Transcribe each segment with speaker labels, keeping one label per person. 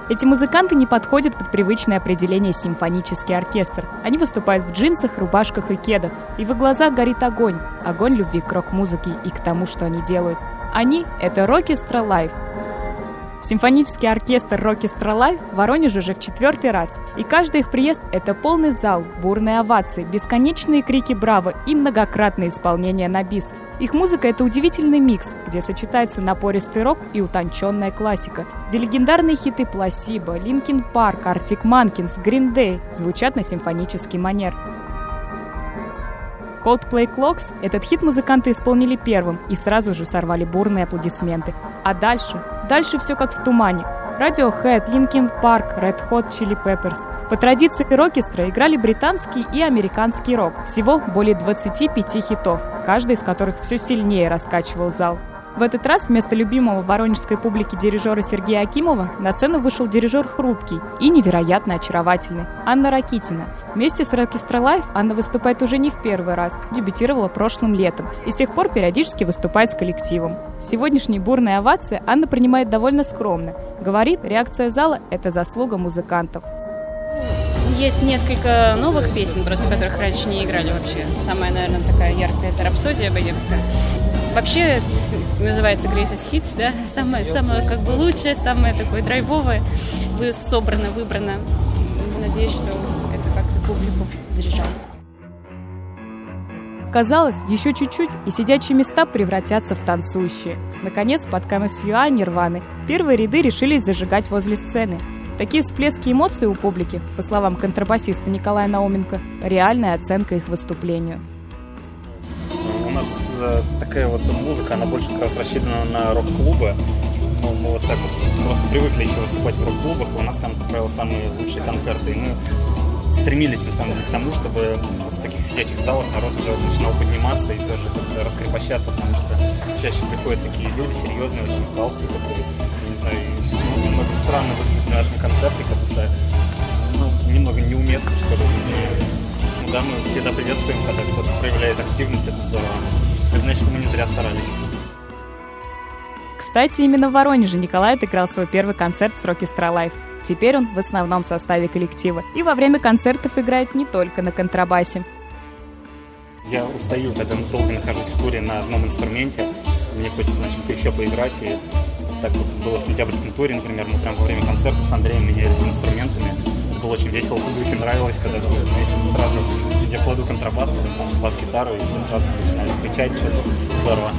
Speaker 1: Эти музыканты не подходят под привычное определение «симфонический оркестр». Они выступают в джинсах, рубашках и кедах. И в их глазах горит огонь. Огонь любви к рок-музыке и к тому, что они делают. Они — это Рокестра Лайв. Симфонический оркестр Рокестра Лайв в Воронеже уже в 4-й раз. И каждый их приезд — это полный зал, бурные овации, бесконечные крики «Браво» и многократное исполнение на бис. Их музыка — это удивительный микс, где сочетается напористый рок и утонченная классика, где легендарные хиты Placebo, Linkin Park, Arctic Monkeys, Green Day звучат на симфонический манер. Coldplay Clocks — этот хит музыканты исполнили первым и сразу же сорвали бурные аплодисменты. А дальше все как в тумане. Radiohead, Linkin Park, Red Hot Chili Peppers. По традиции Рокестра играли британский и американский рок. Всего более 25 хитов, каждый из которых все сильнее раскачивал зал. В этот раз вместо любимого воронежской публики дирижера Сергея Акимова на сцену вышел дирижер хрупкий и невероятно очаровательный Анна Ракитина. Вместе с Рокестра Лайв Анна выступает уже не в первый раз, дебютировала прошлым летом и с тех пор периодически выступает с коллективом. Сегодняшние бурные овации Анна принимает довольно скромно. Говорит, реакция зала – это заслуга музыкантов.
Speaker 2: Есть несколько новых песен, просто которых раньше не играли вообще. Самая, наверное, такая яркая – это «Рапсодия» богемская. Вообще называется Greatest Hits, да? Самое как бы лучшее, самое такое драйвовое, собрано, выбрано. Надеюсь, что это как-то публику заряжает.
Speaker 1: Казалось, еще чуть-чуть, и сидячие места превратятся в танцующие. Наконец, под «Камес Юа» Нирваны первые ряды решились зажигать возле сцены. Такие всплески эмоций у публики, по словам контрабасиста Николая Науменко, реальная оценка их выступлению.
Speaker 3: У нас такая вот музыка, она больше как раз рассчитана на рок-клубы. Мы вот так вот просто привыкли еще выступать в рок-клубах, и у нас там, как правило, самые лучшие концерты. И мы стремились, на самом деле, к тому, чтобы вот в таких сидячих залах народ уже начинал подниматься и тоже как-то раскрепощаться, потому что чаще приходят такие люди серьезные, очень в галстуках, не знаю, немного странно выглядит на нашем концерте, как-то немного неуместно, что ли, не знаю. Ну да, мы всегда приветствуем, когда кто-то проявляет активность, это здорово. Это значит, что мы не зря старались.
Speaker 1: Кстати, именно в Воронеже Николай отыграл свой первый концерт с Рокестра Лайв. Теперь он в основном составе коллектива и во время концертов играет не только на контрабасе.
Speaker 3: Я устаю, когда долго нахожусь в туре на одном инструменте. Мне хочется на чем-то еще поиграть. И так вот было в сентябрьском туре, например, мы прямо во время концерта с Андреем менялись инструментами. Это было очень весело, публике нравилось, когда, знаете, сразу я кладу контрабас, бас-гитару, и все сразу начинали кричать, что-то здорово.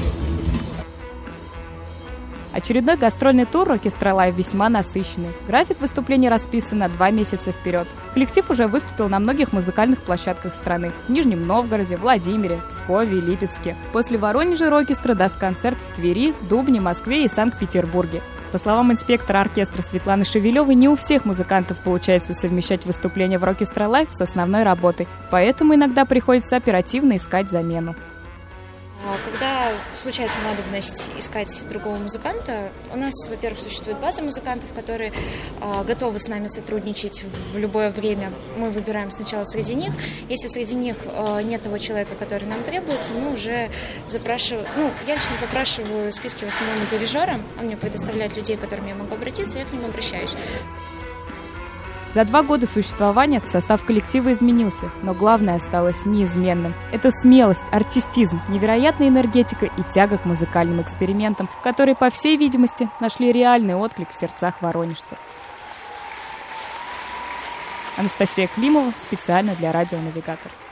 Speaker 1: Очередной гастрольный тур Рокестра Лайв весьма насыщенный. График выступлений расписан на 2 месяца вперед. Коллектив уже выступил на многих музыкальных площадках страны. В Нижнем Новгороде, Владимире, Пскове и Липецке. После Воронежа Рокестра даст концерт в Твери, Дубне, Москве и Санкт-Петербурге. По словам инспектора оркестра Светланы Шевелевой, не у всех музыкантов получается совмещать выступления в Рокестра Лайв с основной работой. Поэтому иногда приходится оперативно искать замену.
Speaker 4: Когда случается надобность искать другого музыканта, у нас, во-первых, существует база музыкантов, которые готовы с нами сотрудничать в любое время. Мы выбираем сначала среди них. Если среди них нет того человека, который нам требуется, мы уже запрашиваем. Я лично запрашиваю списки в основном у дирижера. Он мне предоставляет людей, к которым я могу обратиться, и я к ним обращаюсь.
Speaker 1: За 2 года существования состав коллектива изменился, но главное осталось неизменным. Это смелость, артистизм, невероятная энергетика и тяга к музыкальным экспериментам, которые, по всей видимости, нашли реальный отклик в сердцах воронежцев. Анастасия Климова специально для «Радионавигатор».